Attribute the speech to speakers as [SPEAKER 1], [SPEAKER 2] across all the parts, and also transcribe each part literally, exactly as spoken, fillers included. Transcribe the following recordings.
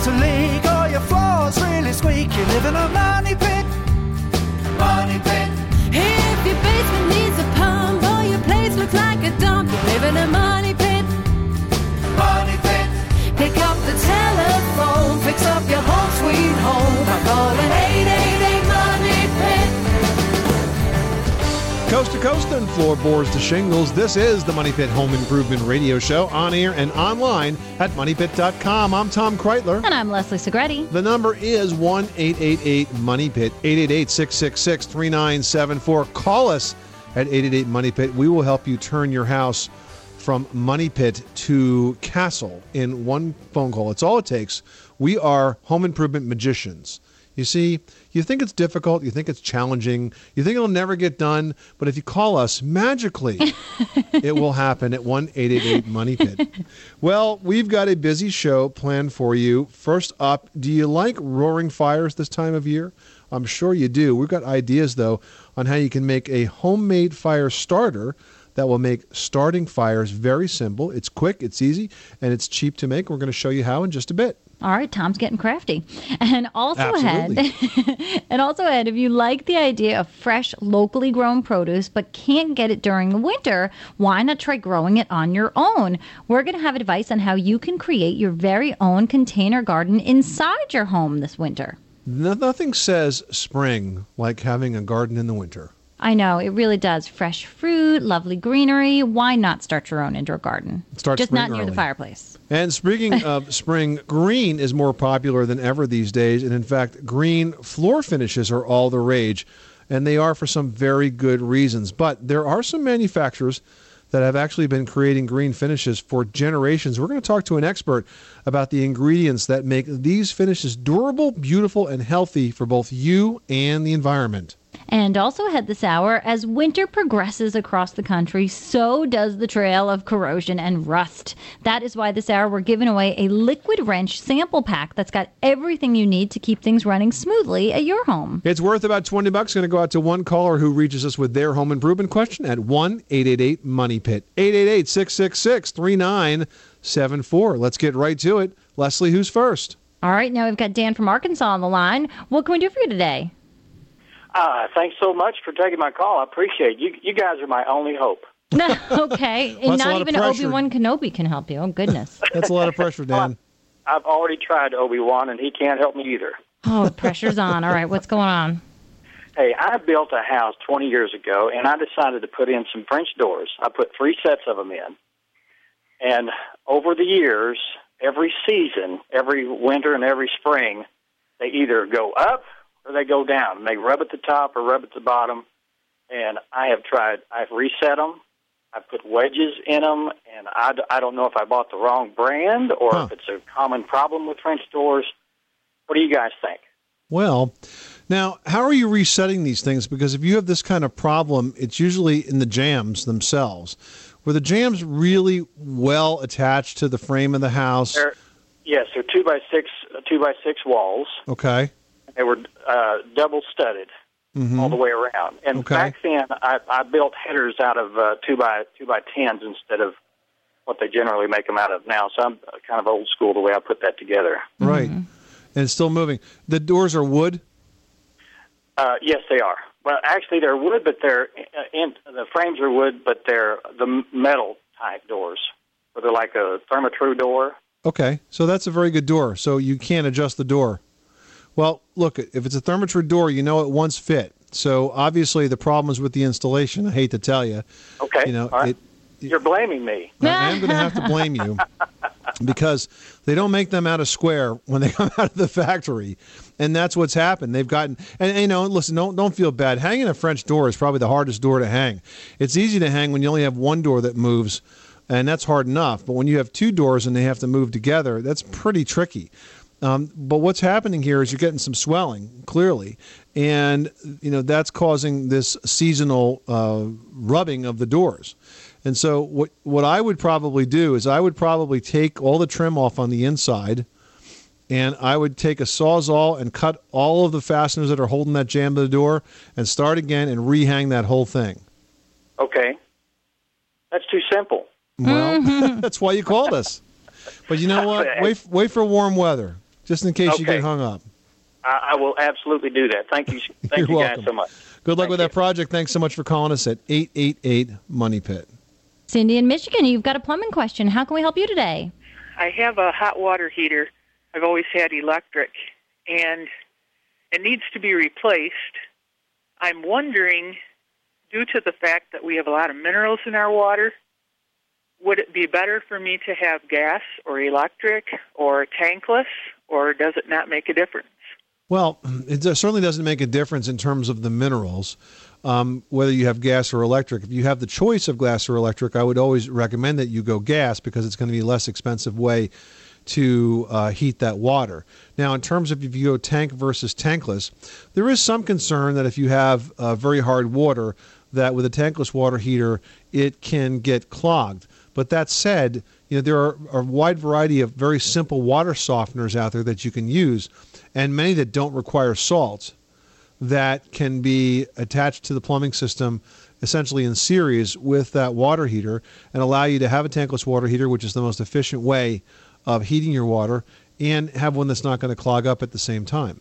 [SPEAKER 1] a leak or your floor's really squeak, you live in a money pit. Money pit.
[SPEAKER 2] If your basement needs a pump or your place looks like a dump, you live in a money pit.
[SPEAKER 1] Money pit.
[SPEAKER 2] Pick up the telephone, fix up your home sweet home by calling eight eight eight money pit.
[SPEAKER 3] Coast to coast and floorboards to shingles, this is the Money Pit Home Improvement Radio Show, on air and online at money pit dot com. I'm Tom Kreitler.
[SPEAKER 4] And I'm Leslie Segretti.
[SPEAKER 3] The number is one eight eight eight money pit, eight eight eight, six six six, three nine seven four. Call us at eight eight eight money pit. We will help you turn your house from Money Pit to Castle in one phone call. It's all it takes. We are home improvement magicians. You see, you think it's difficult, you think it's challenging, you think it'll never get done, but if you call us, magically, it will happen at one eight eight eight money pit. Well, we've got a busy show planned for you. First up, do you like roaring fires this time of year? I'm sure you do. We've got ideas, though, on how you can make a homemade fire starter that will make starting fires very simple. It's quick, it's easy, and it's cheap to make. We're going to show you how in just a bit.
[SPEAKER 4] All right, Tom's getting crafty. And also
[SPEAKER 3] Absolutely.
[SPEAKER 4] ahead, and also ahead, if you like the idea of fresh, locally grown produce but can't get it during the winter, why not try growing it on your own? We're going to have advice on how you can create your very own container garden inside your home this winter.
[SPEAKER 3] No, nothing says spring like having a garden in the winter.
[SPEAKER 4] I know, it really does. Fresh fruit, lovely greenery. Why not start your own indoor garden?
[SPEAKER 3] Start
[SPEAKER 4] Just
[SPEAKER 3] spring
[SPEAKER 4] not near
[SPEAKER 3] early.
[SPEAKER 4] the fireplace.
[SPEAKER 3] And speaking of spring, green is more popular than ever these days. And in fact, green floor finishes are all the rage. And they are for some very good reasons. But there are some manufacturers that have actually been creating green finishes for generations. We're going to talk to an expert about the ingredients that make these finishes durable, beautiful, and healthy for both you and the environment.
[SPEAKER 4] And also ahead this hour, as winter progresses across the country, so does the trail of corrosion and rust. That is why this hour we're giving away a Liquid Wrench sample pack that's got everything you need to keep things running smoothly at your home.
[SPEAKER 3] It's worth about twenty bucks. Going to go out to one caller who reaches us with their home improvement question at one eight eight eight money pit, eight eight eight, six six six, three nine seven four. Let's get right to it. Leslie, who's first?
[SPEAKER 4] All right, now we've got Dan from Arkansas on the line. What can we do for you today?
[SPEAKER 5] Uh, thanks so much for taking my call. I appreciate it. You, you guys are my only hope.
[SPEAKER 4] Okay, and
[SPEAKER 3] That's a
[SPEAKER 4] not
[SPEAKER 3] lot of
[SPEAKER 4] even
[SPEAKER 3] pressure.
[SPEAKER 4] Obi-Wan Kenobi can help you. Oh, goodness.
[SPEAKER 3] That's a lot of pressure, Dan.
[SPEAKER 5] I've already tried Obi-Wan, and he can't help me either.
[SPEAKER 4] Oh, the pressure's on. All right, what's going on?
[SPEAKER 5] Hey, I built a house twenty years ago, and I decided to put in some French doors. I put three sets of them in. And over the years, every season, every winter and every spring, they either go up or they go down. And they rub at the top or rub at the bottom. And I have tried, I've reset them. I've put wedges in them. And I, I don't know if I bought the wrong brand or
[SPEAKER 3] Huh.
[SPEAKER 5] if it's a common problem with French doors. What do you guys think?
[SPEAKER 3] Well, now, how are you resetting these things? Because if you have this kind of problem, it's usually in the jambs themselves. Were the jambs really well attached to the frame of the house?
[SPEAKER 5] They're, yes, they're two by six, two by six walls.
[SPEAKER 3] Okay.
[SPEAKER 5] They were uh, double studded
[SPEAKER 3] Mm-hmm.
[SPEAKER 5] all the way around. And
[SPEAKER 3] Okay.
[SPEAKER 5] back then, I, I built headers out of uh, two by two by tens instead of what they generally make them out of now. So I'm kind of old school the way I put that together.
[SPEAKER 3] Right. And it's still moving. The doors are wood?
[SPEAKER 5] Uh, yes, they are. Well, actually, they're wood, but they're uh, in, the frames are wood, but they're the metal type doors. So they're like a Therma-Tru door.
[SPEAKER 3] Okay. So that's a very good door. So you can't adjust the door. Well, look, if it's a Therma-Tru door, you know it once fit. So obviously the problem is with the installation. I hate to tell you.
[SPEAKER 5] Okay.
[SPEAKER 3] You know,
[SPEAKER 5] all right.
[SPEAKER 3] it,
[SPEAKER 5] You're blaming me.
[SPEAKER 3] I am going to have to blame you because they don't make them out of square when they come out of the factory. And that's what's happened. They've gotten, and, and you know, listen, don't don't feel bad. Hanging a French door is probably the hardest door to hang. It's easy to hang when you only have one door that moves, and that's hard enough. But when you have two doors and they have to move together, that's pretty tricky. Um, but what's happening here is you're getting some swelling, clearly, and you know that's causing this seasonal uh, rubbing of the doors. And so what what I would probably do is I would probably take all the trim off on the inside, and I would take a Sawzall and cut all of the fasteners that are holding that jamb to the door and start again and rehang that whole thing.
[SPEAKER 5] Okay. That's too simple.
[SPEAKER 3] Well, that's why you called us. But you know what? Wait, wait for warm weather. just in case
[SPEAKER 5] Okay.
[SPEAKER 3] you get hung up.
[SPEAKER 5] I, I will absolutely do that. Thank you. Thank
[SPEAKER 3] You're
[SPEAKER 5] you
[SPEAKER 3] welcome.
[SPEAKER 5] guys so much.
[SPEAKER 3] Good luck
[SPEAKER 5] Thank
[SPEAKER 3] with
[SPEAKER 5] you.
[SPEAKER 3] that project. Thanks so much for calling us at eight eight eight Money Pit.
[SPEAKER 4] Cindy in Michigan, you've got a plumbing question. How can we help you today?
[SPEAKER 6] I have a hot water heater. I've always had electric, and it needs to be replaced. I'm wondering, due to the fact that we have a lot of minerals in our water, would it be better for me to have gas or electric or tankless, or does it not make a difference?
[SPEAKER 3] Well, it certainly doesn't make a difference in terms of the minerals, um, whether you have gas or electric. If you have the choice of gas or electric, I would always recommend that you go gas because it's going to be a less expensive way to uh, heat that water. Now, in terms of if you go tank versus tankless, there is some concern that if you have uh, very hard water, that with a tankless water heater, it can get clogged. But that said, you know, there are a wide variety of very simple water softeners out there that you can use, and many that don't require salt, that can be attached to the plumbing system essentially in series with that water heater and allow you to have a tankless water heater, which is the most efficient way of heating your water, and have one that's not going to clog up at the same time.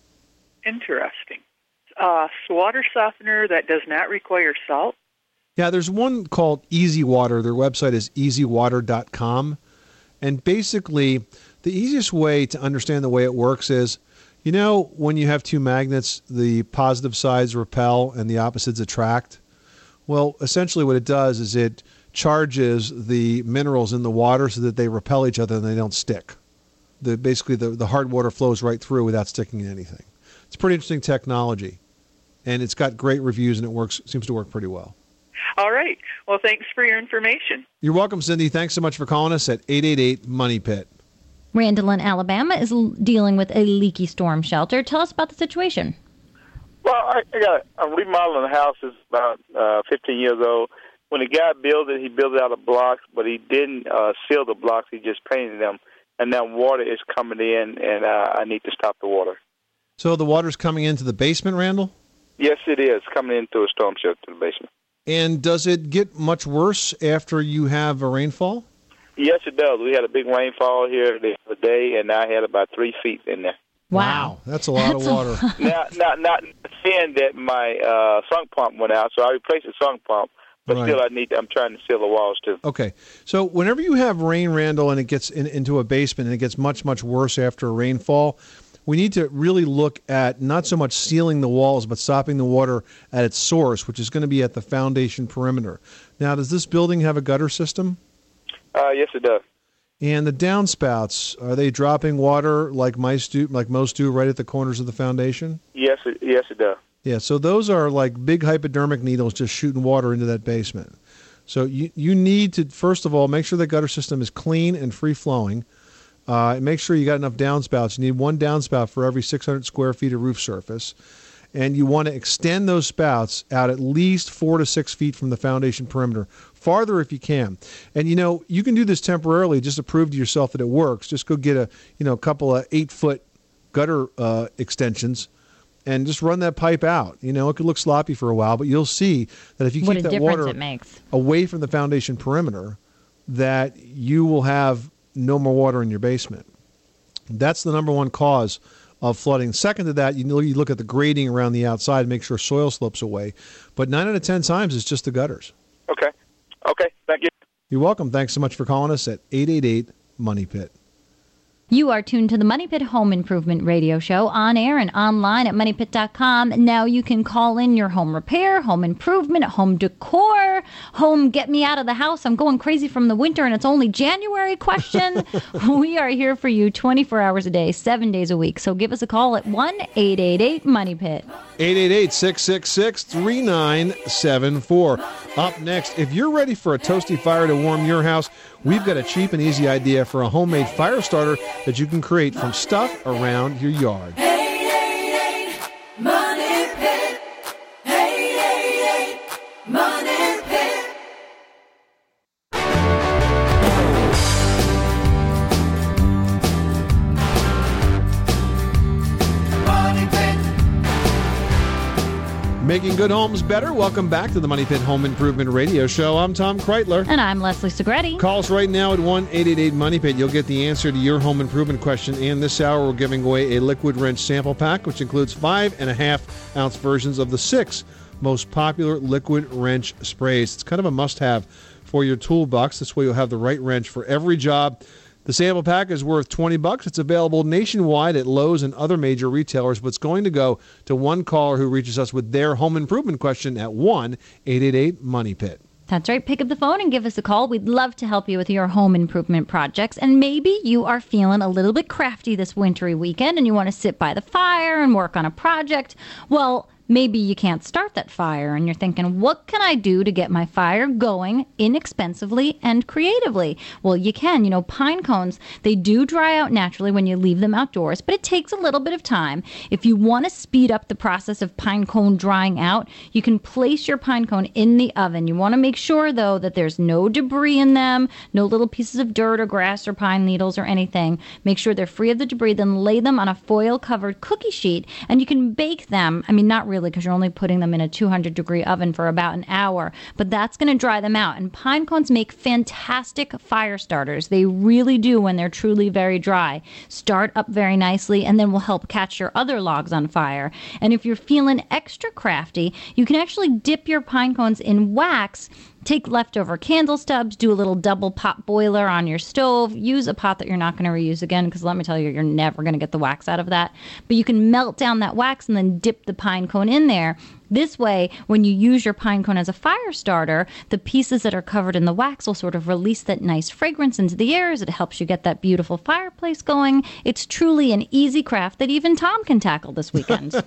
[SPEAKER 6] Interesting. Uh, water softener that does not require salt?
[SPEAKER 3] Yeah, there's one called Easy Water. Their website is easy water dot com. And basically, the easiest way to understand the way it works is, you know, when you have two magnets, the positive sides repel and the opposites attract? Well, essentially what it does is it charges the minerals in the water so that they repel each other and they don't stick. The, basically, the, the hard water flows right through without sticking in anything. It's pretty interesting technology, and it's got great reviews, and it works seems to work pretty well.
[SPEAKER 6] All right. Well, thanks for your information.
[SPEAKER 3] You're welcome, Cindy. Thanks so much for calling us at eight eight eight Money Pit.
[SPEAKER 4] Randall in Alabama is l- dealing with a leaky storm shelter. Tell us about the situation.
[SPEAKER 7] Well, I, I got I'm remodeling the house. Is about uh, fifteen years old. When the guy built it, he built it out of blocks, but he didn't uh, seal the blocks. He just painted them, and now water is coming in, and uh, I need to stop the water.
[SPEAKER 3] So the water's coming into the basement, Randall?
[SPEAKER 7] Yes, it is coming into a storm shelter to the basement.
[SPEAKER 3] And does it get much worse after you have a rainfall?
[SPEAKER 7] Yes, it does. We had a big rainfall here the other day, and I had about three feet in there.
[SPEAKER 4] Wow.
[SPEAKER 3] That's a lot
[SPEAKER 4] That's
[SPEAKER 3] of
[SPEAKER 4] a
[SPEAKER 3] water.
[SPEAKER 4] lot.
[SPEAKER 7] now, not not saying that my uh, sunk pump went out, so I replaced the sunk pump. But
[SPEAKER 3] Right.
[SPEAKER 7] still, I need. I'm trying to seal the walls too.
[SPEAKER 3] Okay. So whenever you have rain, Randall, and it gets in, into a basement and it gets much, much worse after a rainfall, we need to really look at not so much sealing the walls, but stopping the water at its source, which is going to be at the foundation perimeter. Now, does this building have a gutter system?
[SPEAKER 7] Uh, yes, it does.
[SPEAKER 3] And the downspouts, are they dropping water like mice do, like most do, right at the corners of the foundation?
[SPEAKER 7] Yes, it, yes, it does.
[SPEAKER 3] Yeah, so those are like big hypodermic needles just shooting water into that basement. So you you need to, first of all, make sure the gutter system is clean and free-flowing. Uh, make sure you got enough downspouts. You need one downspout for every six hundred square feet of roof surface. And you want to extend those spouts out at least four to six feet from the foundation perimeter, farther if you can. And, you know, you can do this temporarily just to prove to yourself that it works. Just go get a, you know, a couple of eight-foot gutter uh, extensions and just run that pipe out. You know, it could look sloppy for a while, but you'll see that if you
[SPEAKER 4] What
[SPEAKER 3] keep
[SPEAKER 4] a
[SPEAKER 3] that
[SPEAKER 4] difference
[SPEAKER 3] water
[SPEAKER 4] it makes.
[SPEAKER 3] away from the foundation perimeter, that you will have no more water in your basement. That's the number one cause of flooding. Second to that, you know, you look at the grading around the outside, make sure soil slopes away. But nine out of ten times, it's just the gutters.
[SPEAKER 7] Okay. Okay. Thank you.
[SPEAKER 3] You're welcome. Thanks so much for calling us at eight eight eight Money Pit.
[SPEAKER 4] You are tuned to the Money Pit Home Improvement Radio Show on air and online at money pit dot com. Now you can call in your home repair, home improvement, home decor, home get me out of the house. I'm going crazy from the winter and it's only January question. We are here for you twenty-four hours a day, seven days a week. So give us a call at one eight eight eight Money Pit.
[SPEAKER 3] eight eight eight, six six six, three nine seven four. Up next, if you're ready for a toasty fire to warm your house, we've got a cheap and easy idea for a homemade fire starter that you can create from stuff around your yard.
[SPEAKER 2] eight eight eight Money Pit. eight eight eight Money Pit. Money Pit.
[SPEAKER 3] Making good homes better. Welcome back to the Money Pit Home Improvement Radio Show. I'm Tom Kreitler.
[SPEAKER 4] And I'm Leslie Segretti.
[SPEAKER 3] Call us right now at one eight eight eight money pit. You'll get the answer to your home improvement question. And this hour, we're giving away a liquid wrench sample pack, which includes five and a half ounce versions of the six most popular liquid wrench sprays. It's kind of a must-have for your toolbox. This way, you'll have the right wrench for every job. The sample pack is worth twenty bucks. It's available nationwide at Lowe's and other major retailers, but it's going to go to one caller who reaches us with their home improvement question at one eight eight eight money pit.
[SPEAKER 4] That's right. Pick up the phone and give us a call. We'd love to help you with your home improvement projects. And maybe you are feeling a little bit crafty this wintry weekend and you want to sit by the fire and work on a project. Well, maybe you can't start that fire and you're thinking, what can I do to get my fire going inexpensively and creatively? Well, you can. You know, pine cones, they do dry out naturally when you leave them outdoors, but it takes a little bit of time. If you want to speed up the process of pine cone drying out, you can place your pine cone in the oven. You want to make sure, though, that there's no debris in them, no little pieces of dirt or grass or pine needles or anything. Make sure they're free of the debris, then lay them on a foil-covered cookie sheet, and you can bake them. I mean, not really, because you're only putting them in a two hundred degree oven for about an hour, but that's going to dry them out. And pine cones make fantastic fire starters. They really do when they're truly very dry. Start up very nicely and then will help catch your other logs on fire. And if you're feeling extra crafty, you can actually dip your pine cones in wax. Take leftover candle stubs, do a little double pot boiler on your stove, use a pot that you're not going to reuse again, because let me tell you, you're never going to get the wax out of that. But you can melt down that wax and then dip the pine cone in there. This way, when you use your pine cone as a fire starter, the pieces that are covered in the wax will sort of release that nice fragrance into the air as it helps you get that beautiful fireplace going. It's truly an easy craft that even Tom can tackle this weekend.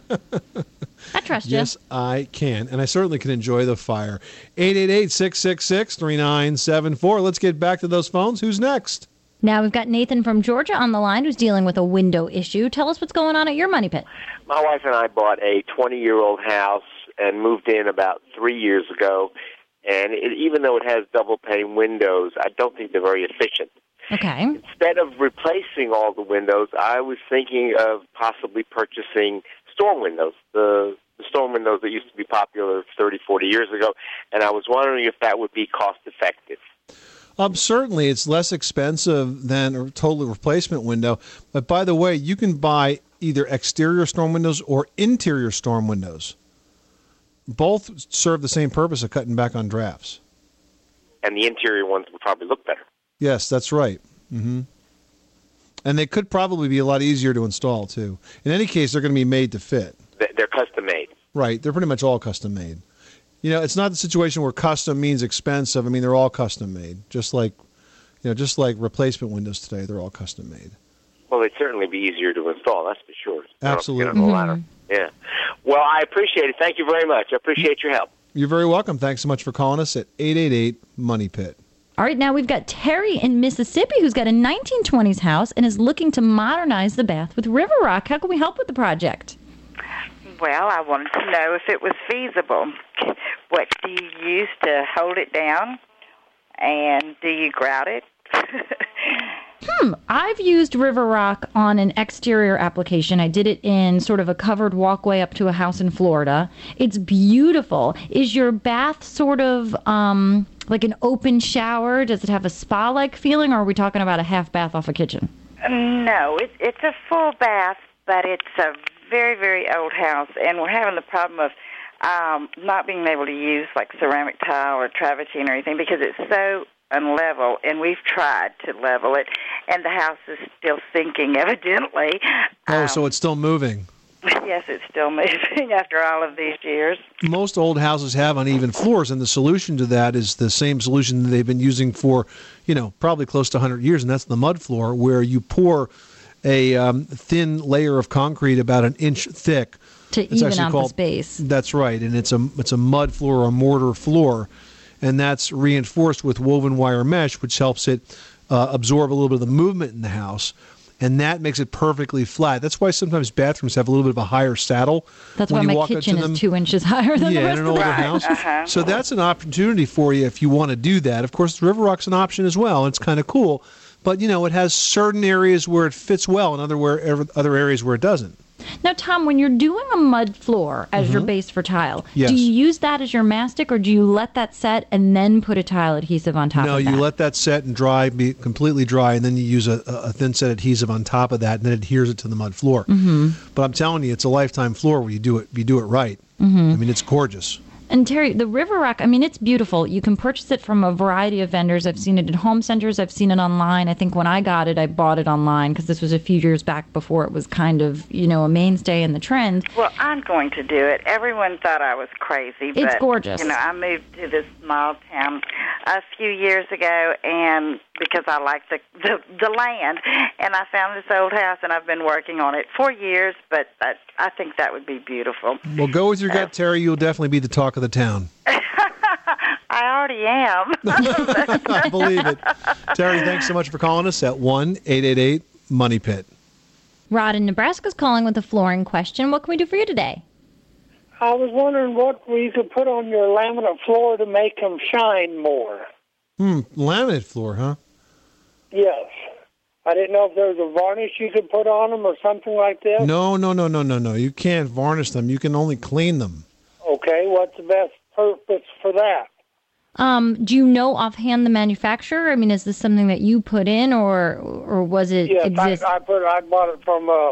[SPEAKER 4] I trust you.
[SPEAKER 3] Yes, I can. And I certainly can enjoy the fire. eight eight eight, six six six, three nine seven four. Let's get back to those phones. Who's next?
[SPEAKER 4] Now we've got Nathan from Georgia on the line who's dealing with a window issue. Tell us what's going on at your money pit.
[SPEAKER 8] My wife and I bought a twenty-year-old house and moved in about three years ago. And it, even though it has double-pane windows, I don't think they're very efficient.
[SPEAKER 4] Okay.
[SPEAKER 8] Instead of replacing all the windows, I was thinking of possibly purchasing storm windows, the, the storm windows that used to be popular thirty, forty years ago. And I was wondering if that would be cost-effective.
[SPEAKER 3] Um, certainly, it's less expensive than a total replacement window. But by the way, you can buy either exterior storm windows or interior storm windows. Both serve the same purpose of cutting back on drafts.
[SPEAKER 8] And the interior ones would probably look better.
[SPEAKER 3] Yes, that's right. Mm-hmm. And they could probably be a lot easier to install, too. In any case, they're going to be made to fit.
[SPEAKER 8] They're custom-made.
[SPEAKER 3] Right. They're pretty much all custom-made. You know, it's not the situation where custom means expensive. I mean, they're all custom-made, just like, you know, just like replacement windows today. They're all custom-made.
[SPEAKER 8] Well, they'd certainly be easier to install, that's for sure.
[SPEAKER 3] Absolutely.
[SPEAKER 8] You know, mm-hmm. Yeah. Well, I appreciate it. Thank you very much. I appreciate your help.
[SPEAKER 3] You're very welcome. Thanks so much for calling us at eight eight eight money pit.
[SPEAKER 4] All right, now we've got Terry in Mississippi who's got a nineteen twenties house and is looking to modernize the bath with River Rock. How can we help with the project?
[SPEAKER 9] Well, I wanted to know if it was feasible. What do you use to hold it down? And do you grout it?
[SPEAKER 4] Hmm. I've used River Rock on an exterior application. I did it in sort of a covered walkway up to a house in Florida. It's beautiful. Is your bath sort of um, like an open shower? Does it have a spa-like feeling, or are we talking about a half bath off a kitchen?
[SPEAKER 9] No, it, it's a full bath, but it's a very, very old house, and we're having the problem of um, not being able to use like ceramic tile or travertine or anything because it's so unlevel, and we've tried to level it, and the house is still sinking, evidently.
[SPEAKER 3] Oh,
[SPEAKER 9] um,
[SPEAKER 3] so it's still moving.
[SPEAKER 9] Yes, it's still moving after all of these years.
[SPEAKER 3] Most old houses have uneven floors, and the solution to that is the same solution that they've been using for, you know, probably close to one hundred years, and that's the mud floor, where you pour a um, thin layer of concrete about an inch thick.
[SPEAKER 4] To
[SPEAKER 3] it's
[SPEAKER 4] even out
[SPEAKER 3] called,
[SPEAKER 4] the space.
[SPEAKER 3] That's right, and it's a it's a mud floor or a mortar floor, and that's reinforced with woven wire mesh, which helps it uh, absorb a little bit of the movement in the house, and that makes it perfectly flat. That's why sometimes bathrooms have a little bit of a higher saddle.
[SPEAKER 4] That's why my kitchen is two inches higher than
[SPEAKER 3] yeah,
[SPEAKER 4] the rest
[SPEAKER 3] in an
[SPEAKER 4] of the
[SPEAKER 3] older
[SPEAKER 4] house.
[SPEAKER 3] house.
[SPEAKER 9] Uh-huh.
[SPEAKER 3] So that's an opportunity for you if you want to do that. Of course, River Rock's an option as well. It's kind of cool, but you know it has certain areas where it fits well, and other where other areas where it doesn't.
[SPEAKER 4] Now, Tom, when you're doing a mud floor as your base for tile,
[SPEAKER 3] Yes.
[SPEAKER 4] do you use that as your mastic, or do you let that set and then put a tile adhesive on top
[SPEAKER 3] No,
[SPEAKER 4] of that?
[SPEAKER 3] you let that set and dry, be completely dry, and then you use a, a thin set adhesive on top of that, and then it adheres it to the mud floor. Mm-hmm. But I'm telling you, it's a lifetime floor where you do it. You do it right. Mm-hmm. I mean, it's gorgeous.
[SPEAKER 4] And Terry, the River Rock, I mean, it's beautiful. You can purchase it from a variety of vendors. I've seen it at home centers. I've seen it online. I think when I got it, I bought it online because this was a few years back before it was kind of, you know, a mainstay in the trend.
[SPEAKER 9] Well, I'm going to do it. Everyone thought I was crazy. But,
[SPEAKER 4] It's gorgeous.
[SPEAKER 9] You know, I moved to this small town a few years ago, and because I like the, the the land, and I found this old house, and I've been working on it for years. But I, I think that would be beautiful.
[SPEAKER 3] Well, go with your gut, Terry. You'll definitely be the talk of the town.
[SPEAKER 9] I already am.
[SPEAKER 3] I believe it. Terry, thanks so much for calling us at one eight eight eight money pit.
[SPEAKER 4] Rod in Nebraska's calling with a flooring question. What can we do for you today?
[SPEAKER 10] I was wondering what we could put on your laminate floor to make them shine more.
[SPEAKER 3] Hmm, laminate floor, huh?
[SPEAKER 10] Yes. I didn't know if there was a varnish you could put on them or something like this.
[SPEAKER 3] No, no, no, no, no, no. You can't varnish them. You can only clean them.
[SPEAKER 10] Okay, what's the best purpose for that?
[SPEAKER 4] Um, do you know offhand the manufacturer? I mean, is this something that you put in, or or was it
[SPEAKER 10] Yes,
[SPEAKER 4] exist?
[SPEAKER 10] I, I put. I bought it from uh,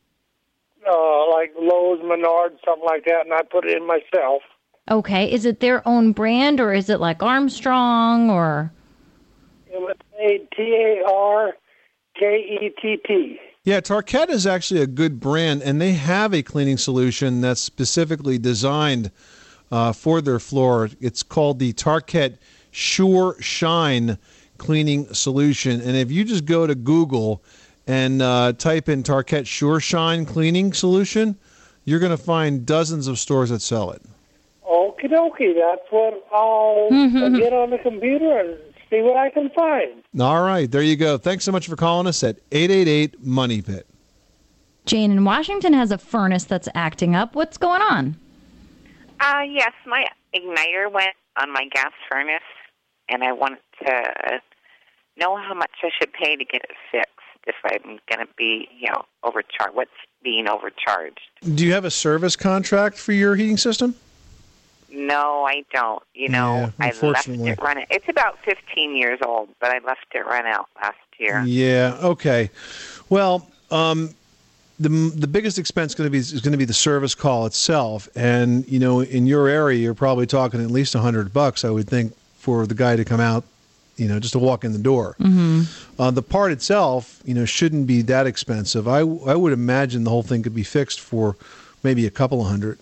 [SPEAKER 10] uh, like Lowe's, Menards, something like that, and I put it in myself.
[SPEAKER 4] Okay, is it their own brand, or is it like Armstrong, or?
[SPEAKER 10] It was made T A R K E T T.
[SPEAKER 3] Yeah, Tarkett is actually a good brand, and they have a cleaning solution that's specifically designed uh, for their floor. It's called the Tarkett Sure Shine Cleaning Solution. And if you just go to Google and uh, type in Tarkett Sure Shine Cleaning Solution, you're going to find dozens of stores that sell it.
[SPEAKER 10] Okie dokie, that's what I'll
[SPEAKER 4] Mm-hmm.
[SPEAKER 10] get on the computer and see what I can find.
[SPEAKER 3] All right, there you go. Thanks so much for calling us at eight eight eight money pit.
[SPEAKER 4] Jane in Washington has a furnace that's acting up. What's going on?
[SPEAKER 11] Uh, yes, my igniter went on my gas furnace, and I wanted to know how much I should pay to get it fixed if I'm going to be, you know, overcharged. What's being overcharged?
[SPEAKER 3] Do you have a service contract for your heating system?
[SPEAKER 11] No, I don't. You know,
[SPEAKER 3] Yeah,
[SPEAKER 11] I left
[SPEAKER 3] unfortunately.
[SPEAKER 11] it run. It's about fifteen years old, but I left it run out last year.
[SPEAKER 3] Yeah. Okay. Well, um, the the biggest expense going to be is going to be the service call itself, and you know, in your area, you're probably talking at least a hundred bucks, I would think, for the guy to come out, you know, just to walk in the door.
[SPEAKER 4] Mm-hmm.
[SPEAKER 3] Uh, the part itself, you know, shouldn't be that expensive. I I would imagine the whole thing could be fixed for maybe a couple of hundred.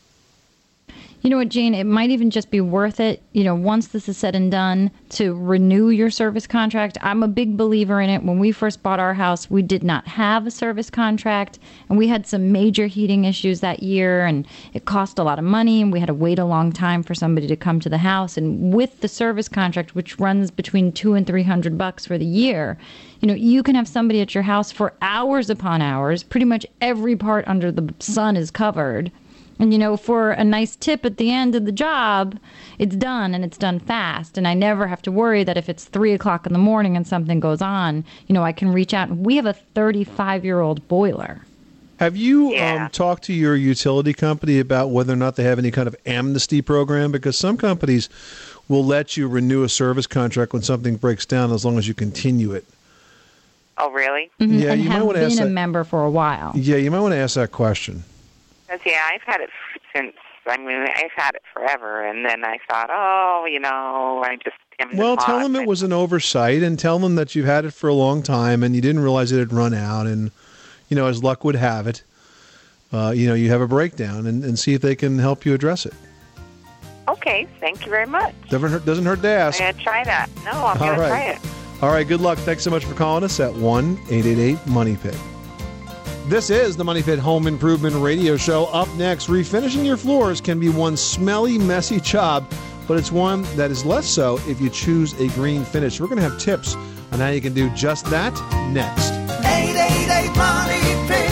[SPEAKER 4] You know what, Jane, it might even just be worth it, you know, once this is said and done, to renew your service contract. I'm a big believer in it. When we first bought our house, we did not have a service contract, and we had some major heating issues that year, and it cost a lot of money, and we had to wait a long time for somebody to come to the house. And with the service contract, which runs between two and three hundred bucks for the year, you know, you can have somebody at your house for hours upon hours. Pretty much every part under the sun is covered. And, you know, for a nice tip at the end of the job, it's done, and it's done fast. And I never have to worry that if it's three o'clock in the morning and something goes on, you know, I can reach out. We have a thirty-five-year-old boiler.
[SPEAKER 3] Have you
[SPEAKER 11] Yeah.
[SPEAKER 3] um, talked to your utility company about whether or not they have any kind of amnesty program? Because some companies will let you renew a service contract when something breaks down as long as you continue it.
[SPEAKER 11] Oh, really?
[SPEAKER 4] Mhm.
[SPEAKER 3] Yeah,
[SPEAKER 4] and
[SPEAKER 3] you might
[SPEAKER 4] have
[SPEAKER 3] wanna ask
[SPEAKER 4] been a
[SPEAKER 3] that-
[SPEAKER 4] member for a while.
[SPEAKER 3] Yeah, you might want to ask that question.
[SPEAKER 11] Because, yeah, I've had it f- since, I mean, I've had it forever, and then I thought, oh, you know, I just... am
[SPEAKER 3] Well, tell
[SPEAKER 11] on
[SPEAKER 3] them it was an oversight, and tell them that you've had it for a long time and you didn't realize it had run out, and, you know, as luck would have it, uh, you know, you have a breakdown, and, and see if they can help you address it.
[SPEAKER 11] Okay, thank you very much.
[SPEAKER 3] Doesn't hurt, doesn't hurt to ask.
[SPEAKER 11] I'm going to try that. No, I'm
[SPEAKER 3] All
[SPEAKER 11] going to
[SPEAKER 3] right.
[SPEAKER 11] try it.
[SPEAKER 3] All right, good luck. Thanks so much for calling us at one eight eight eight money pit. This is the Money Pit Home Improvement Radio Show. Up next, refinishing your floors can be one smelly, messy job, but it's one that is less so if you choose a green finish. We're going to have tips on how you can do just that next.
[SPEAKER 1] eight eight eight money pit.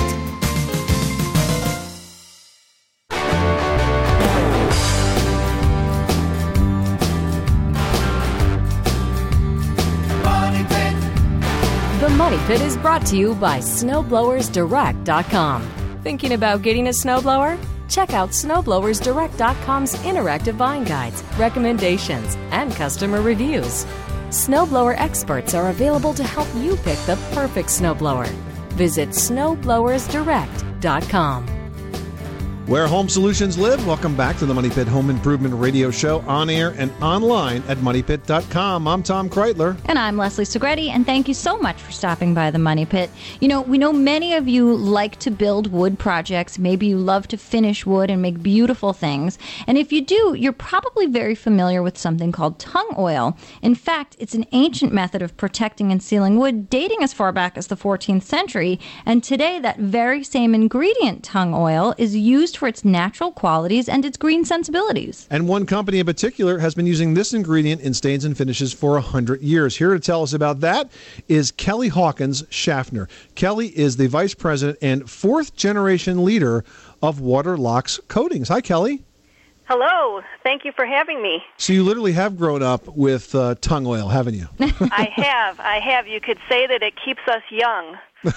[SPEAKER 1] Money Pit.
[SPEAKER 12] The Money Pit is brought to you by Snow Blowers Direct dot com. Thinking about getting a snowblower? Check out snowblowers direct dot com's interactive buying guides, recommendations, and customer reviews. Snowblower experts are available to help you pick the perfect snowblower. Visit snowblowers direct dot com.
[SPEAKER 3] Where home solutions live. Welcome back to the Money Pit Home Improvement Radio Show, on air and online at money pit dot com. I'm Tom Kreitler.
[SPEAKER 4] And I'm Leslie Segretti, and thank you so much for stopping by the Money Pit. You know, we know many of you like to build wood projects. Maybe you love to finish wood and make beautiful things. And if you do, you're probably very familiar with something called tung oil. In fact, it's an ancient method of protecting and sealing wood dating as far back as the fourteenth century. And today, that very same ingredient, tung oil, is used for its natural qualities and its green sensibilities.
[SPEAKER 3] And one company in particular has been using this ingredient in stains and finishes for one hundred years. Here to tell us about that is Kelly Hawkins Schaffner. Kelly is the vice president and fourth generation leader of Waterlox Coatings. Hi, Kelly.
[SPEAKER 13] Hello. Thank you for having me.
[SPEAKER 3] So you literally have grown up with uh, tung oil, haven't you?
[SPEAKER 13] I have. I have. You could say that it keeps us young.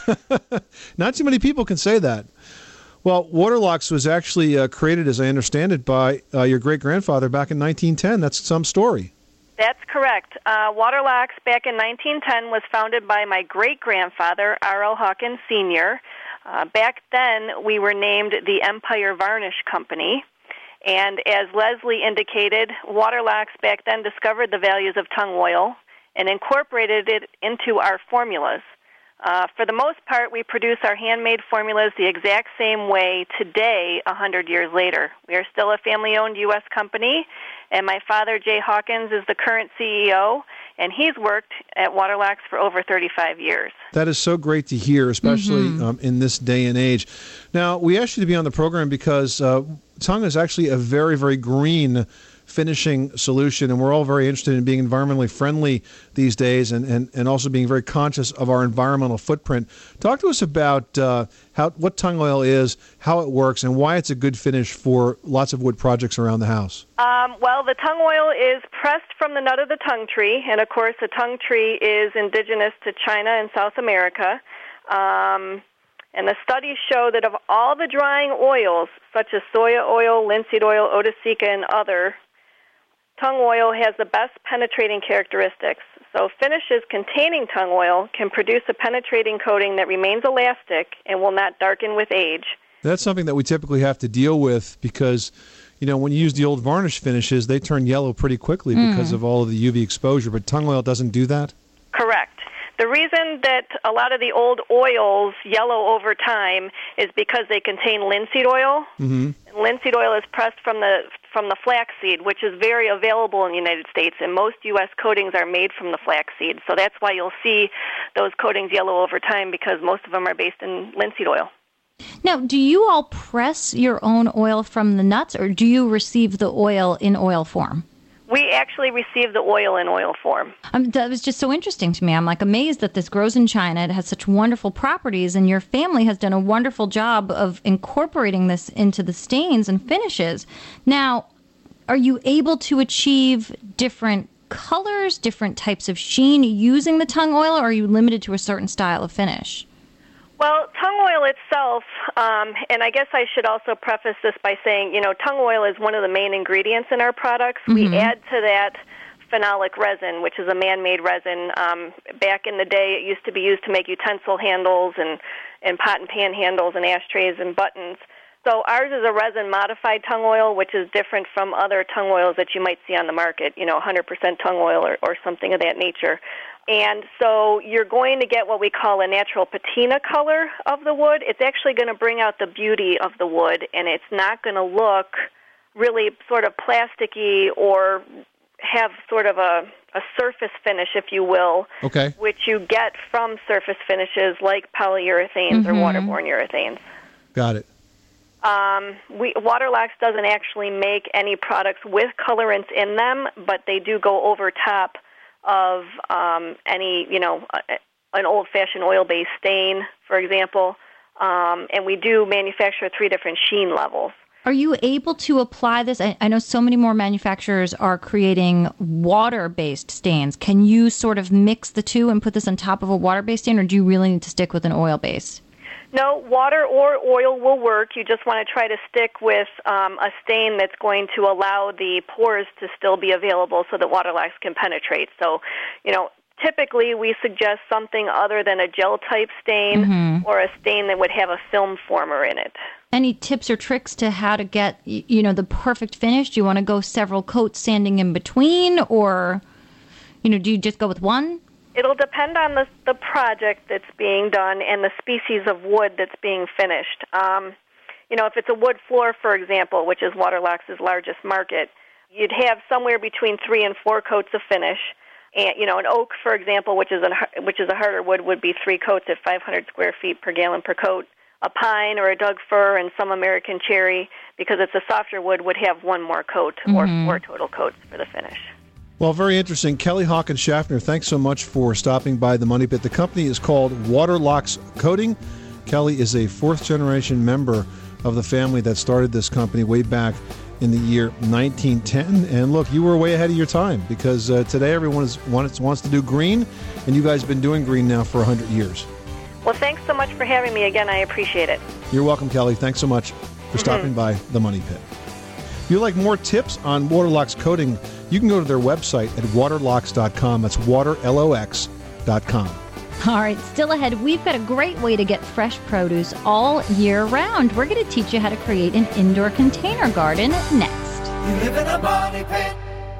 [SPEAKER 3] Not too many people can say that. Well, Waterlox was actually uh, created, as I understand it, by uh, your great-grandfather back in nineteen ten. That's some story.
[SPEAKER 13] That's correct. Uh, Waterlox back in nineteen ten was founded by my great-grandfather, R L Hawkins Senior Uh, back then, we were named the Empire Varnish Company. And as Leslie indicated, Waterlox back then discovered the values of tung oil and incorporated it into our formulas. Uh, for the most part, we produce our handmade formulas the exact same way today, one hundred years later. We are still a family-owned U S company, and my father, Jay Hawkins, is the current C E O, and he's worked at Waterlox for over thirty-five years.
[SPEAKER 3] That is so great to hear, especially mm-hmm. um, in this day and age. Now, we asked you to be on the program because uh, tung is actually a very, very green finishing solution, and we're all very interested in being environmentally friendly these days and, and, and also being very conscious of our environmental footprint. Talk to us about uh, how what tung oil is, how it works, and why it's a good finish for lots of wood projects around the house.
[SPEAKER 13] Um, well, the tung oil is pressed from the nut of the tung tree, and of course the tung tree is indigenous to China and South America. Um, and the studies show that of all the drying oils, such as soya oil, linseed oil, otoseca, and other, tung oil has the best penetrating characteristics. So finishes containing tung oil can produce a penetrating coating that remains elastic and will not darken with age.
[SPEAKER 3] That's something that we typically have to deal with because, you know, when you use the old varnish finishes, they turn yellow pretty quickly mm. because of all of the U V exposure, but tung oil doesn't do that?
[SPEAKER 13] Correct. The reason that a lot of the old oils yellow over time is because they contain linseed oil. Mm-hmm. Linseed oil is pressed from the from the flaxseed, which is very available in the United States, and most U S coatings are made from the flaxseed. So that's why you'll see those coatings yellow over time, because most of them are based in linseed oil.
[SPEAKER 4] Now, do you all press your own oil from the nuts, or do you receive the oil in oil form?
[SPEAKER 13] We actually receive the oil in oil form.
[SPEAKER 4] Um, that was just so interesting to me. I'm like amazed that this grows in China. It has such wonderful properties, and your family has done a wonderful job of incorporating this into the stains and finishes. Now, are you able to achieve different colors, different types of sheen using the tung oil, or are you limited to a certain style of finish?
[SPEAKER 13] Well, tung oil itself, um, and I guess I should also preface this by saying, you know, tung oil is one of the main ingredients in our products. Mm-hmm. We add to that phenolic resin, which is a man-made resin. Um, back in the day, it used to be used to make utensil handles and, and pot and pan handles and ashtrays and buttons. So ours is a resin-modified tung oil, which is different from other tung oils that you might see on the market, you know, one hundred percent tung oil or, or something of that nature. And so you're going to get what we call a natural patina color of the wood. It's actually going to bring out the beauty of the wood, and it's not going to look really sort of plasticky or have sort of a, a surface finish, if you will,
[SPEAKER 3] okay,
[SPEAKER 13] which you get from surface finishes like polyurethanes mm-hmm. or waterborne urethanes.
[SPEAKER 3] Got it.
[SPEAKER 13] Um, we, Waterlox doesn't actually make any products with colorants in them, but they do go over top of um, any, you know, an old-fashioned oil-based stain, for example. Um, and we do manufacture three different sheen levels.
[SPEAKER 4] Are you able to apply this? I, I know so many more manufacturers are creating water-based stains. Can you sort of mix the two and put this on top of a water-based stain, or do you really need to stick with an oil-based?
[SPEAKER 13] No, water or oil will work. You just want to try to stick with um, a stain that's going to allow the pores to still be available so that Waterlox can penetrate. So, you know, typically we suggest something other than a gel-type stain mm-hmm. or a stain that would have a film former in it.
[SPEAKER 4] Any tips or tricks to how to get, you know, the perfect finish? Do you want to go several coats sanding in between, or, you know, do you just go with one?
[SPEAKER 13] It'll depend on the the project that's being done and the species of wood that's being finished. Um, you know, if it's a wood floor, for example, which is Waterlox's largest market, you'd have somewhere between three and four coats of finish. And you know, an oak, for example, which is a which is a harder wood, would be three coats at five hundred square feet per gallon per coat. A pine or a Doug fir and some American cherry, because it's a softer wood, would have one more coat mm-hmm. or four total coats for the finish.
[SPEAKER 3] Well, very interesting. Kelly Hawkins Schaffner, thanks so much for stopping by the Money Pit. The company is called Waterlox Coating. Kelly is a fourth-generation member of the family that started this company way back in the year nineteen ten. And look, you were way ahead of your time, because uh, today everyone is, wants, wants to do green, and you guys have been doing green now for one hundred years.
[SPEAKER 13] Well, thanks so much for having me again. I appreciate it.
[SPEAKER 3] You're welcome, Kelly. Thanks so much for mm-hmm. stopping by the Money Pit. If you'd like more tips on Waterlox Coating, you can go to their website at waterlox dot com. That's water L O X dot com.
[SPEAKER 4] All right, still ahead, we've got a great way to get fresh produce all year round. We're going to teach you how to create an indoor container garden next.
[SPEAKER 1] You live in a money pit.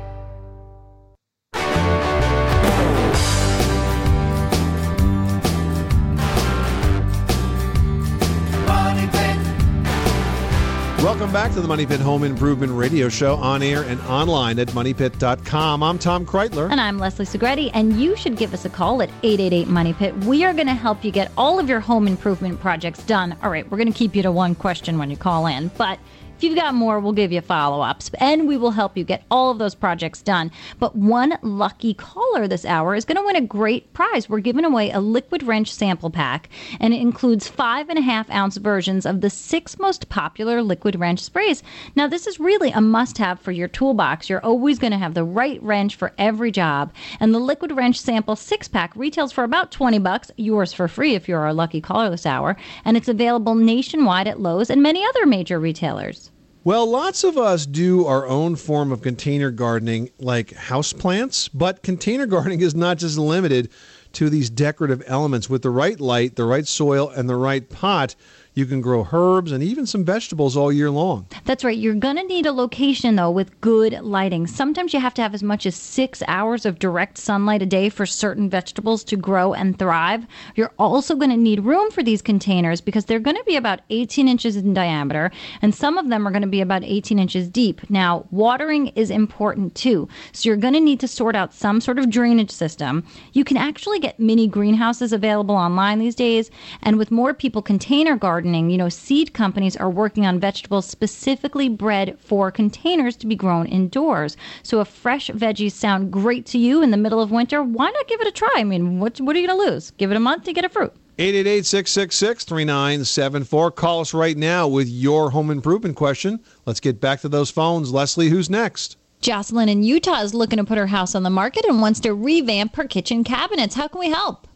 [SPEAKER 3] Welcome back to the Money Pit Home Improvement Radio Show, on air and online at money pit dot com. I'm Tom Kreitler.
[SPEAKER 4] And I'm Leslie Segretti, and you should give us a call at eight eight eight, money pit. We are going to help you get all of your home improvement projects done. All right, we're going to keep you to one question when you call in, but if you've got more, we'll give you follow-ups, and we will help you get all of those projects done. But one lucky caller this hour is going to win a great prize. We're giving away a Liquid Wrench sample pack, and it includes five and a half ounce versions of the six most popular Liquid Wrench sprays. Now, this is really a must-have for your toolbox. You're always going to have the right wrench for every job, and the Liquid Wrench sample six-pack retails for about twenty bucks, yours for free if you're our lucky caller this hour, and it's available nationwide at Lowe's and many other major retailers.
[SPEAKER 3] Well, lots of us do our own form of container gardening, like houseplants, but container gardening is not just limited to these decorative elements. With the right light, the right soil, and the right pot, you can grow herbs and even some vegetables all year long.
[SPEAKER 4] That's right. You're going to need a location, though, with good lighting. Sometimes you have to have as much as six hours of direct sunlight a day for certain vegetables to grow and thrive. You're also going to need room for these containers because they're going to be about eighteen inches in diameter, and some of them are going to be about eighteen inches deep. Now, watering is important, too, so you're going to need to sort out some sort of drainage system. You can actually get mini greenhouses available online these days, and with more people container gardening, you know, seed companies are working on vegetables specifically bred for containers to be grown indoors. So if fresh veggies sound great to you in the middle of winter, why not give it a try? I mean, what, what are you going to lose? Give it a month to get a fruit.
[SPEAKER 3] eight eight eight, six six six, three nine seven four. Call us right now with your home improvement question. Let's get back to those phones. Leslie, who's next?
[SPEAKER 4] Jocelyn in Utah is looking to put her house on the market and wants to revamp her kitchen cabinets. How can we help?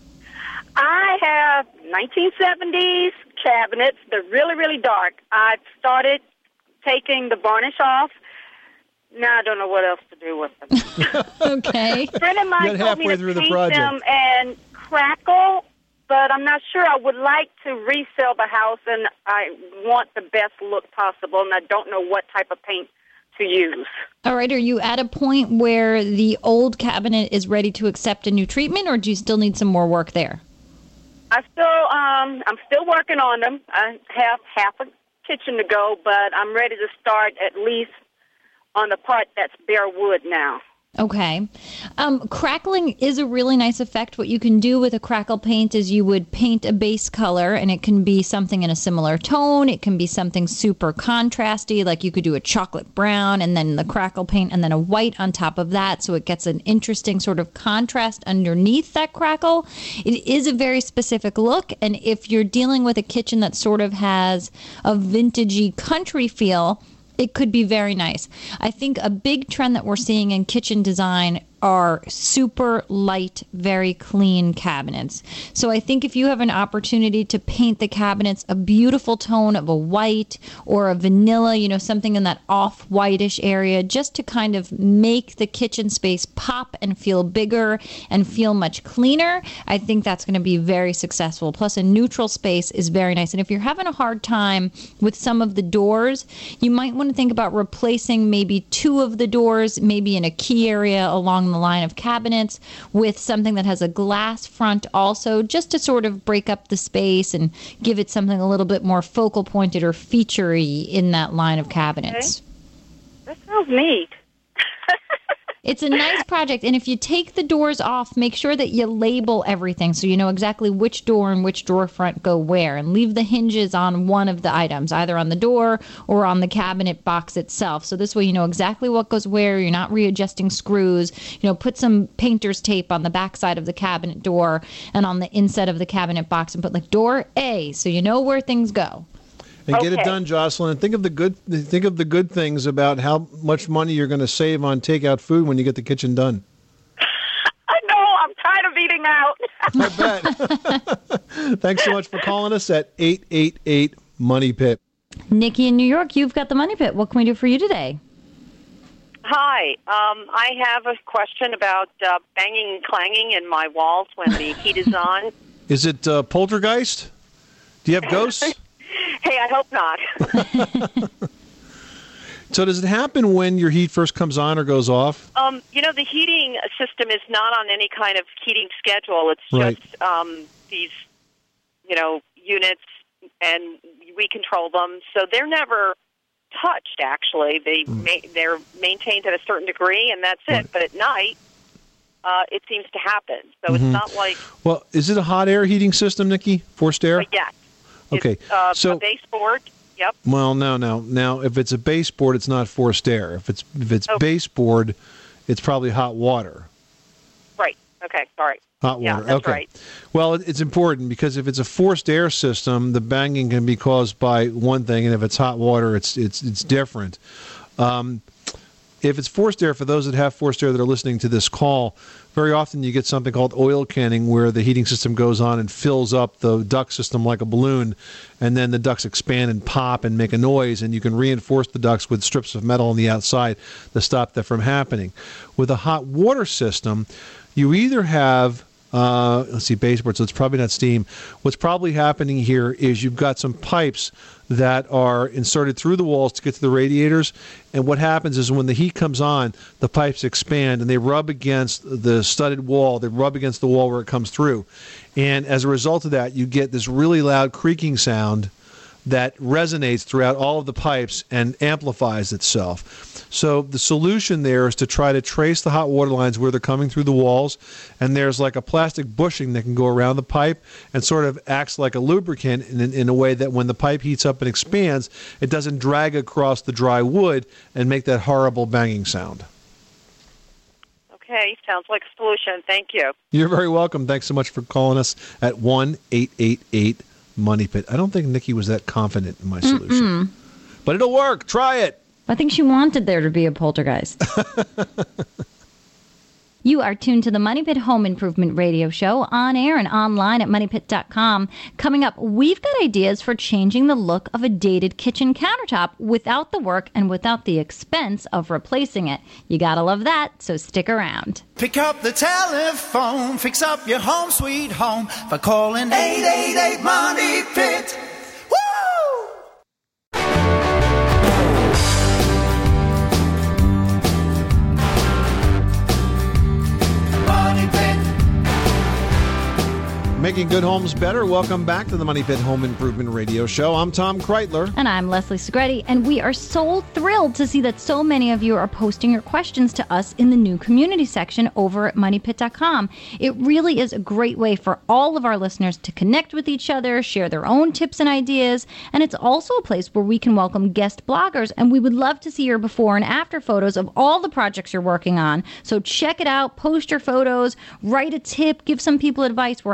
[SPEAKER 14] I have nineteen seventies cabinets. They're really, really dark. I've started taking the varnish off. Now I don't know what else to do with them.
[SPEAKER 4] Okay.
[SPEAKER 14] A friend of mine told me to paint them and crackle, but I'm not sure. I would like to resell the house, and I want the best look possible, and I don't know what type of paint to use.
[SPEAKER 4] All right. Are you at a point where the old cabinet is ready to accept a new treatment, or do you still need some more work there?
[SPEAKER 14] I still, um, I'm still working on them. I have half a kitchen to go, but I'm ready to start at least on the part that's bare wood now.
[SPEAKER 4] Okay. Um, crackling is a really nice effect. What you can do with a crackle paint is you would paint a base color, and it can be something in a similar tone. It can be something super contrasty, like you could do a chocolate brown and then the crackle paint and then a white on top of that, so it gets an interesting sort of contrast underneath that crackle. It is a very specific look, and if you're dealing with a kitchen that sort of has a vintagey country feel, it could be very nice. I think a big trend that we're seeing in kitchen design are super light, very clean cabinets. So I think if you have an opportunity to paint the cabinets a beautiful tone of a white or a vanilla, you know, something in that off-whitish area, just to kind of make the kitchen space pop and feel bigger and feel much cleaner, I think that's going to be very successful. Plus, a neutral space is very nice. And if you're having a hard time with some of the doors, you might want to think about replacing maybe two of the doors, maybe in a key area along the line of cabinets, with something that has a glass front also, just to sort of break up the space and give it something a little bit more focal pointed or featurey in that line of cabinets.
[SPEAKER 14] Okay. That sounds neat.
[SPEAKER 4] It's a nice project, and if you take the doors off, make sure that you label everything so you know exactly which door and which drawer front go where, and leave the hinges on one of the items, either on the door or on the cabinet box itself. So this way you know exactly what goes where, you're not readjusting screws. You know, put some painter's tape on the back side of the cabinet door and on the inside of the cabinet box and put like door A so you know where things go.
[SPEAKER 3] And
[SPEAKER 14] Okay.
[SPEAKER 3] get it done, Jocelyn. And think of the good. Think of the good things about how much money you're going to save on takeout food when you get the kitchen done.
[SPEAKER 14] I know. I'm tired of eating out.
[SPEAKER 3] I bet. Thanks so much for calling us at eight eight eight Money Pit.
[SPEAKER 4] Nikki in New York, you've got the Money Pit. What can we do for you today?
[SPEAKER 15] Hi. Um, I have a question about uh, banging and clanging in my walls when the heat is on.
[SPEAKER 3] Is it uh, poltergeist? Do you have ghosts?
[SPEAKER 15] Hey, I hope not.
[SPEAKER 3] So does it happen when your heat first comes on or goes off?
[SPEAKER 15] Um, you know, the heating system is not on any kind of heating schedule. It's
[SPEAKER 3] Right.
[SPEAKER 15] just um, these, you know, units, and we control them. So they're never touched, actually. They
[SPEAKER 3] Mm.
[SPEAKER 15] ma- they're maintained at a certain degree, and that's it.
[SPEAKER 3] Right.
[SPEAKER 15] But at night, uh, it seems to happen. So
[SPEAKER 3] Mhm.
[SPEAKER 15] it's not like,
[SPEAKER 3] Well, is it a hot air heating system, Nikki? Forced air?
[SPEAKER 15] but yes.
[SPEAKER 3] Okay.
[SPEAKER 15] It's, uh,
[SPEAKER 3] So
[SPEAKER 15] a baseboard. Yep.
[SPEAKER 3] Well, no, no. Now, if it's a baseboard, it's not forced air. If it's if it's
[SPEAKER 15] Oh.
[SPEAKER 3] baseboard, it's probably hot water.
[SPEAKER 15] Right. Okay. Sorry.
[SPEAKER 3] Hot
[SPEAKER 15] Yeah,
[SPEAKER 3] water.
[SPEAKER 15] that's
[SPEAKER 3] okay.
[SPEAKER 15] right.
[SPEAKER 3] Well, it, it's important because if it's a forced air system, the banging can be caused by one thing, and if it's hot water, it's it's it's different. Um, if it's forced air, for those that have forced air that are listening to this call, very often you get something called oil canning, where the heating system goes on and fills up the duct system like a balloon, and then the ducts expand and pop and make a noise, and you can reinforce the ducts with strips of metal on the outside to stop that from happening. With a hot water system, you either have Uh, let's see, baseboard, so it's probably not steam. What's probably happening here is you've got some pipes that are inserted through the walls to get to the radiators, and what happens is when the heat comes on, the pipes expand and they rub against the studded wall, they rub against the wall where it comes through. And as a result of that, you get this really loud creaking sound that resonates throughout all of the pipes and amplifies itself. So the solution there is to try to trace the hot water lines where they're coming through the walls, and there's like a plastic bushing that can go around the pipe and sort of acts like a lubricant in, in a way that when the pipe heats up and expands, it doesn't drag across the dry wood and make that horrible banging sound.
[SPEAKER 15] Okay. Sounds like a solution. Thank you.
[SPEAKER 3] You're very welcome. Thanks so much for calling us at one eight eight eight Money Pit. I don't think Nikki was that confident in my solution.
[SPEAKER 4] Mm-mm.
[SPEAKER 3] But it'll work. Try it.
[SPEAKER 4] I think she wanted there to be a poltergeist. You are tuned to the Money Pit Home Improvement Radio Show, on air and online at money pit dot com. Coming up, we've got ideas for changing the look of a dated kitchen countertop without the work and without the expense of replacing it. You gotta love that, so stick around.
[SPEAKER 1] Pick up the telephone, fix up your home sweet home by calling eight eight eight Money Pit.
[SPEAKER 3] Making good homes better. Welcome back to the Money Pit Home Improvement Radio Show. I'm Tom Kreitler.
[SPEAKER 4] And I'm Leslie Segretti, and we are so thrilled to see that so many of you are posting your questions to us in the new community section over at money pit dot com. It really is a great way for all of our listeners to connect with each other, share their own tips and ideas, and it's also a place where we can welcome guest bloggers, and we would love to see your before and after photos of all the projects you're working on. So check it out, post your photos, write a tip, give some people advice. We're happy to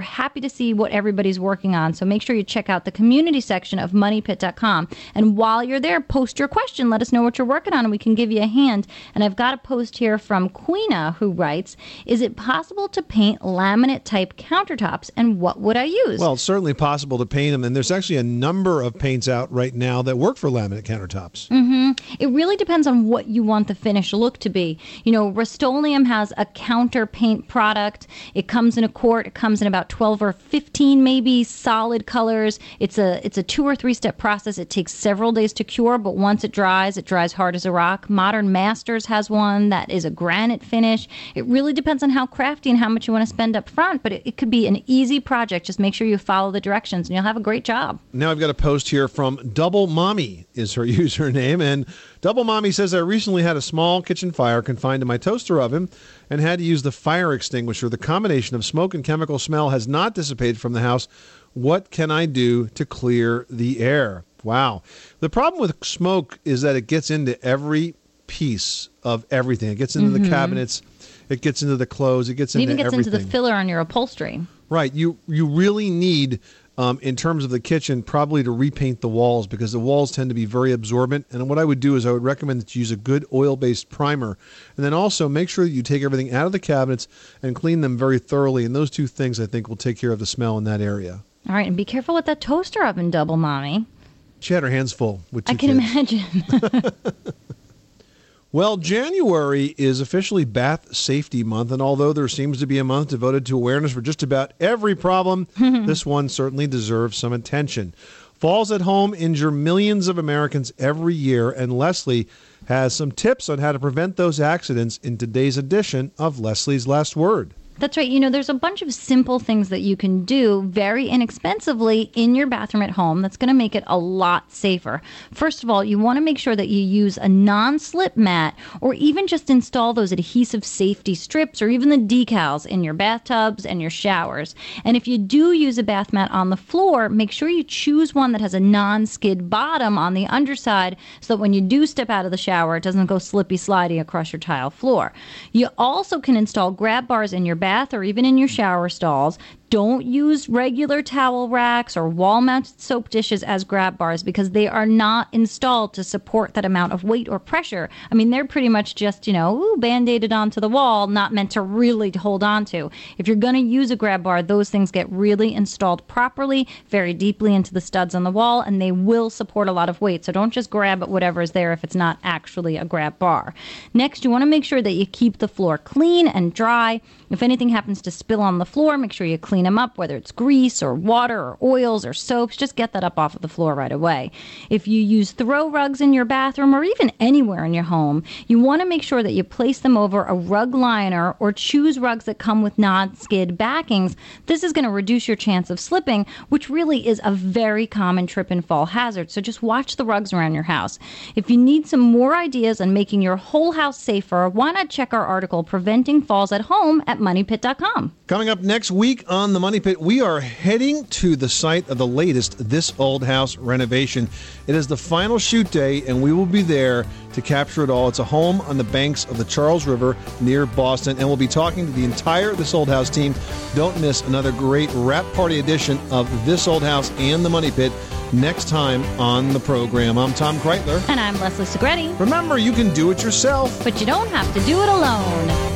[SPEAKER 4] to see what everybody's working on. So make sure you check out the community section of money pit dot com. And while you're there, post your question. Let us know what you're working on, and we can give you a hand. And I've got a post here from Queena, who writes, is it possible to paint laminate-type countertops, and what would I use?
[SPEAKER 3] Well, it's certainly possible to paint them, and there's actually a number of paints out right now that work for laminate countertops.
[SPEAKER 4] Mm-hmm. It really depends on what you want the finished look to be. You know, Rust-Oleum has a counter paint product. It comes in a quart. It comes in about twelve or fifteen maybe solid colors. It's a it's a two or three step process. It takes several days to cure, but once it dries, it dries hard as a rock. Modern Masters has one that is a granite finish. It really depends on how crafty and how much you want to spend up front, but it, it could be an easy project. Just make sure you follow the directions and you'll have a great job.
[SPEAKER 3] Now I've got a post here from Double Mommy is her username, and Double Mommy says, I recently had a small kitchen fire confined to my toaster oven and had to use the fire extinguisher. The combination of smoke and chemical smell has not dissipated from the house. What can I do to clear the air? Wow. The problem with smoke is that it gets into every piece of everything. It gets into
[SPEAKER 4] Mm-hmm.
[SPEAKER 3] the cabinets. It gets into the clothes. It gets
[SPEAKER 4] It
[SPEAKER 3] into
[SPEAKER 4] even gets
[SPEAKER 3] everything.
[SPEAKER 4] into the filler on your upholstery.
[SPEAKER 3] Right. You you really need, um, in terms of the kitchen, probably to repaint the walls, because the walls tend to be very absorbent. And what I would do is I would recommend that you use a good oil-based primer. And then also make sure that you take everything out of the cabinets and clean them very thoroughly. And those two things, I think, will take care of the smell in that area.
[SPEAKER 4] All right, and be careful with that toaster oven, Double Mommy.
[SPEAKER 3] She had her hands full with two
[SPEAKER 4] I can
[SPEAKER 3] kids.
[SPEAKER 4] imagine.
[SPEAKER 3] Well, January is officially Bath Safety Month, and although there seems to be a month devoted to awareness for just about every problem, this one certainly deserves some attention. Falls at home injure millions of Americans every year, and Leslie has some tips on how to prevent those accidents in today's edition of Leslie's Last Word.
[SPEAKER 4] That's right. You know, there's a bunch of simple things that you can do very inexpensively in your bathroom at home that's going to make it a lot safer. First of all, you want to make sure that you use a non-slip mat, or even just install those adhesive safety strips or even the decals in your bathtubs and your showers. And if you do use a bath mat on the floor, make sure you choose one that has a non-skid bottom on the underside so that when you do step out of the shower, it doesn't go slippy slidey across your tile floor. You also can install grab bars in your bath or even in your shower stalls. Don't use regular towel racks or wall-mounted soap dishes as grab bars, because they are not installed to support that amount of weight or pressure. I mean, they're pretty much just, you know, ooh, band-aided onto the wall, not meant to really hold on to. If you're going to use a grab bar, those things get really installed properly, very deeply into the studs on the wall, and they will support a lot of weight. So don't just grab at whatever is there if it's not actually a grab bar. Next, you want to make sure that you keep the floor clean and dry. If anything happens to spill on the floor, make sure you clean them up, whether it's grease or water or oils or soaps. Just get that up off of the floor right away. If you use throw rugs in your bathroom or even anywhere in your home, you want to make sure that you place them over a rug liner or choose rugs that come with non-skid backings. This is going to reduce your chance of slipping, which really is a very common trip and fall hazard. So just watch the rugs around your house. If you need some more ideas on making your whole house safer, why not check our article, Preventing Falls at Home, at money pit dot com.
[SPEAKER 3] Coming up next week on the Money Pit, we are heading to the site of the latest This Old House renovation. It is the final shoot day, and we will be there to capture it all. It's a home on the banks of the Charles River near Boston, and we'll be talking to the entire This Old House team. Don't miss another great wrap party edition of This Old House and the Money Pit next time on the program. I'm Tom Kreitler.
[SPEAKER 4] And I'm Leslie Segretti.
[SPEAKER 3] Remember, you can do it yourself,
[SPEAKER 4] but you don't have to do it alone.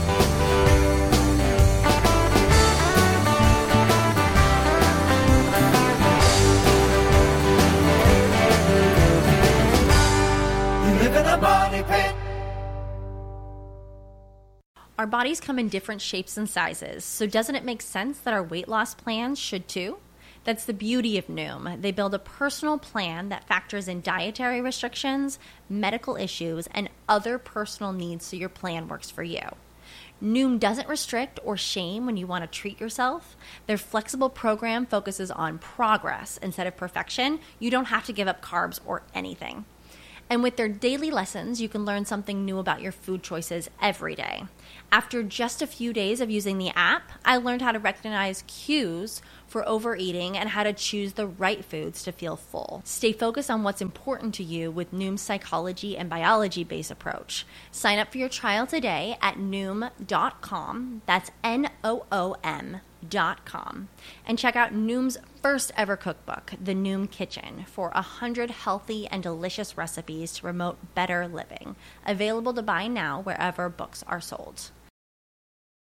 [SPEAKER 16] Our bodies come in different shapes and sizes, so doesn't it make sense that our weight loss plans should too? That's the beauty of Noom. They build a personal plan that factors in dietary restrictions, medical issues, and other personal needs so your plan works for you. Noom doesn't restrict or shame when you want to treat yourself. Their flexible program focuses on progress instead of perfection. You don't have to give up carbs or anything. And with their daily lessons, you can learn something new about your food choices every day. After just a few days of using the app, I learned how to recognize cues for overeating and how to choose the right foods to feel full. Stay focused on what's important to you with Noom's psychology and biology-based approach. Sign up for your trial today at Noom dot com. That's N O O M dot com. And check out Noom's first ever cookbook, The Noom Kitchen, for one hundred healthy and delicious recipes to promote better living. Available to buy now wherever books are sold.